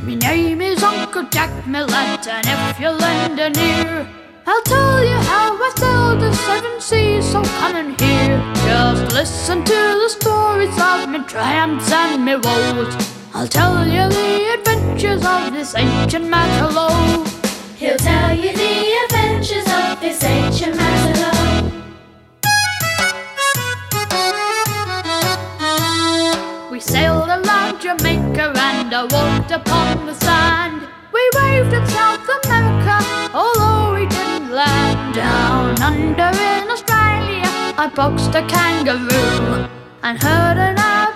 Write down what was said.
Me name is Uncle Jack Millet, and if you lend an ear, I'll tell you how I sailed the seven seas, so come and hear. Just listen to the stories of me triumphs and me woes. I'll tell you the adventures of this ancient Matelot. He'll tell you the adventures of this ancient Matelot. We sailed around Jamaica and I walked upon the sand. We waved at South America, although we didn't land. Down under in Australia, I boxed a kangaroo and heard an